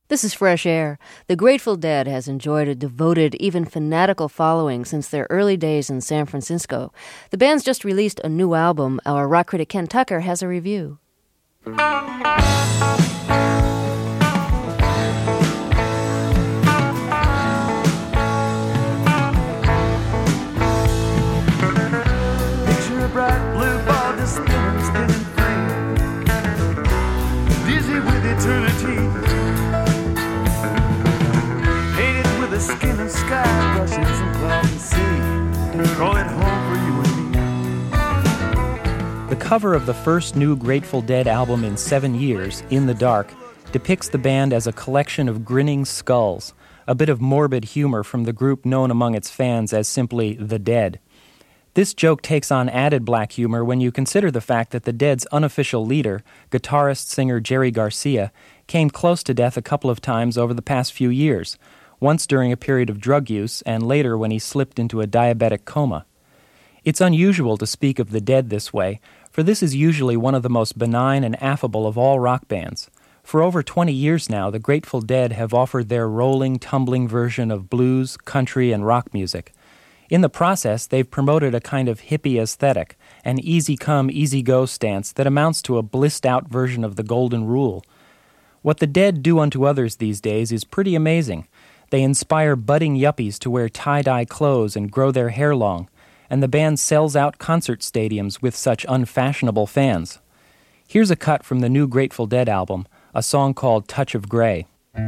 This is Fresh Air. The Grateful Dead has enjoyed a devoted, even fanatical following since their early days in San Francisco. The band's just released a new album. Our rock critic Ken Tucker has a review. Picture a bright blue ball just spinning free, dizzy with eternity. Skin of sky brushes and clouds and sea. Call it home for you and me. The cover of the first new Grateful Dead album in 7 years, In the Dark, depicts the band as a collection of grinning skulls, a bit of morbid humor from the group known among its fans as simply The Dead. This joke takes on added black humor when you consider the fact that the Dead's unofficial leader, guitarist-singer Jerry Garcia, came close to death a couple of times over the past few years, once during a period of drug use and later when he slipped into a diabetic coma. It's unusual to speak of the Dead this way, for this is usually one of the most benign and affable of all rock bands. For over 20 years now, the Grateful Dead have offered their rolling, tumbling version of blues, country, and rock music. In the process, they've promoted a kind of hippie aesthetic, an easy-come, easy-go stance that amounts to a blissed-out version of the Golden Rule. What the Dead do unto others these days is pretty amazing. They inspire budding yuppies to wear tie-dye clothes and grow their hair long, and the band sells out concert stadiums with such unfashionable fans. Here's a cut from the new Grateful Dead album, a song called Touch of Grey.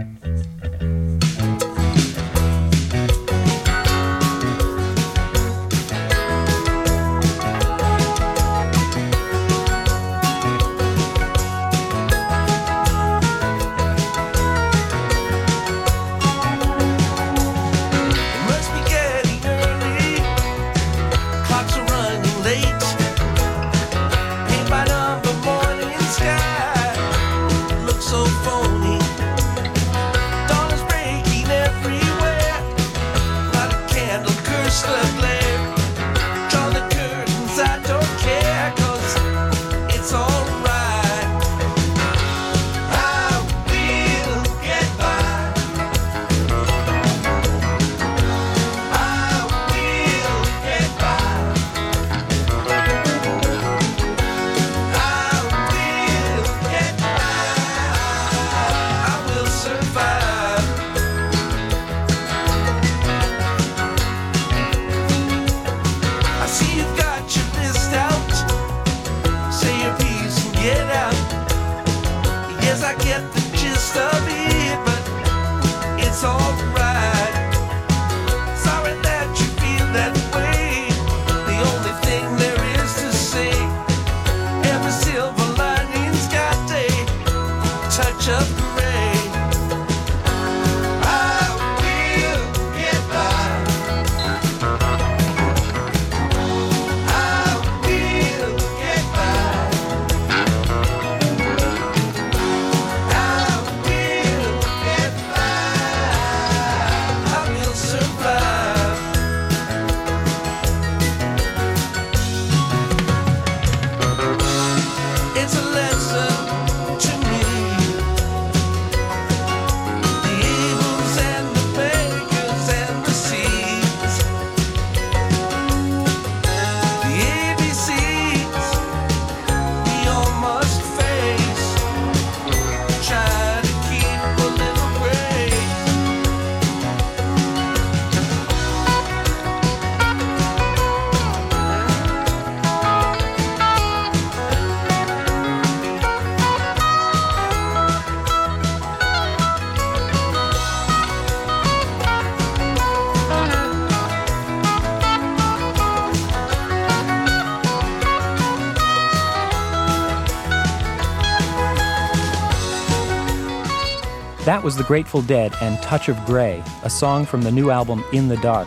That was the Grateful Dead and Touch of Grey, a song from the new album In the Dark.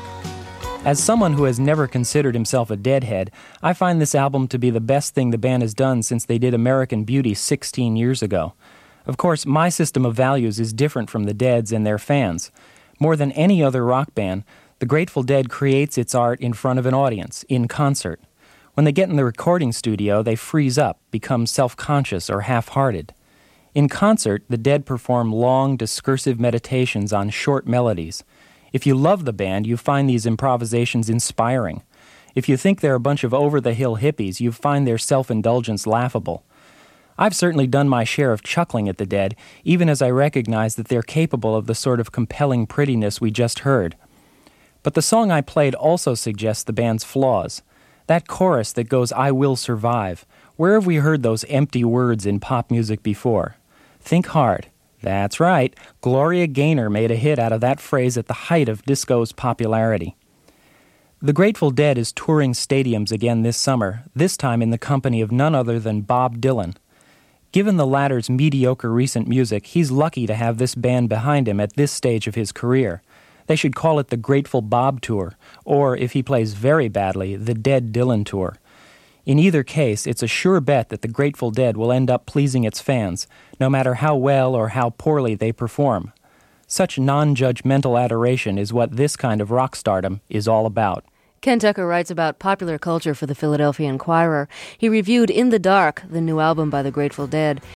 As someone who has never considered himself a Deadhead, I find this album to be the best thing the band has done since they did American Beauty 16 years ago. Of course, my system of values is different from the Dead's and their fans. More than any other rock band, the Grateful Dead creates its art in front of an audience, in concert. When they get in the recording studio, they freeze up, become self-conscious or half-hearted. In concert, the Dead perform long, discursive meditations on short melodies. If you love the band, you find these improvisations inspiring. If you think they're a bunch of over-the-hill hippies, you find their self-indulgence laughable. I've certainly done my share of chuckling at the Dead, even as I recognize that they're capable of the sort of compelling prettiness we just heard. But the song I played also suggests the band's flaws. That chorus that goes, "I will survive." Where have we heard those empty words in pop music before? Think hard. That's right, Gloria Gaynor made a hit out of that phrase at the height of disco's popularity. The Grateful Dead is touring stadiums again this summer, this time in the company of none other than Bob Dylan. Given the latter's mediocre recent music, he's lucky to have this band behind him at this stage of his career. They should call it the Grateful Bob Tour, or, if he plays very badly, the Dead Dylan Tour. In either case, it's a sure bet that the Grateful Dead will end up pleasing its fans, no matter how well or how poorly they perform. Such non-judgmental adoration is what this kind of rock stardom is all about. Ken Tucker writes about popular culture for the Philadelphia Inquirer. He reviewed In the Dark, the new album by the Grateful Dead,